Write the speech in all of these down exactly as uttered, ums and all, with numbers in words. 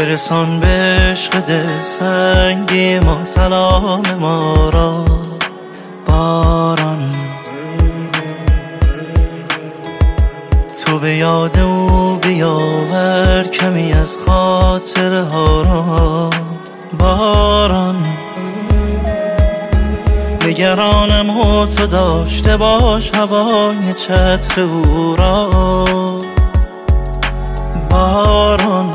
برسان به عشق دل سنگی ما سلام ما را. باران تو به یاد او بیاور کمی از خاطره ها را. باران نگرانم و تو داشته باش هوای چتر او را. باران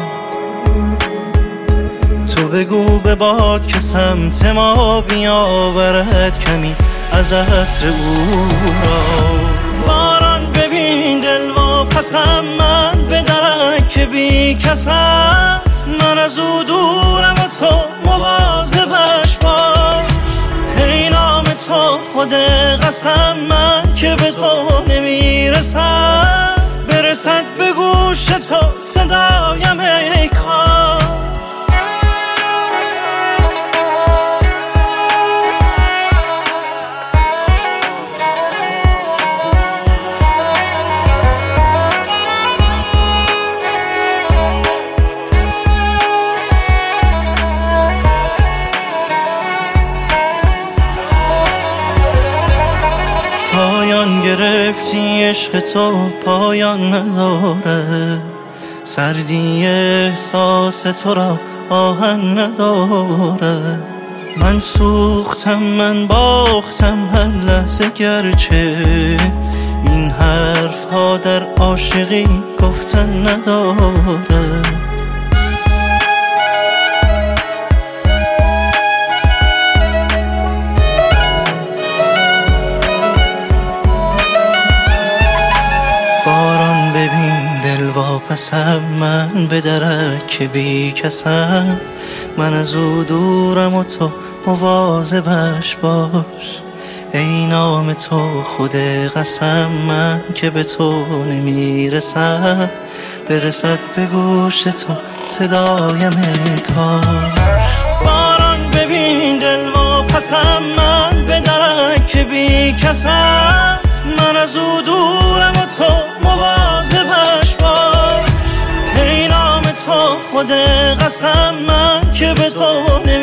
تو بگو به باد که سمت ما بیاورد کمی از عطر او را. باران ببین دل واپسم من به درک بی کسم، من از او دورم و تو مواظبش باش. ای نام تو خود قسم من که به تو نمیرسم، برسد به گوش تو صدایم ای کار. پایان گرفتی عشق تو پایان نداره، سردی احساس تو را آهن نداره. من سوختم من باختم هر لحظه، گرچه این حرف ها در عاشقی گفتن نداره. باران ببین دل واپسم من به درک بی کسم، من از او دورم و تو مواظبش باش. ای نام تو خود قسم من که به تو نمیرسم، برسد به گوش تو صدایم ای کار. باران ببین دل واپسم من به درک بی کسم، من از او دورم و تو مواظبش باش. ای نام تو خود قسم من که به تو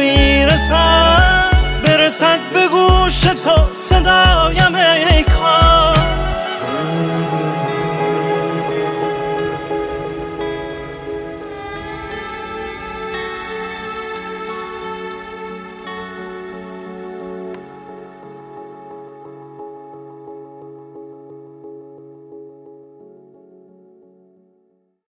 نمیرسم، برسد به گوش تو صدایم ای کار.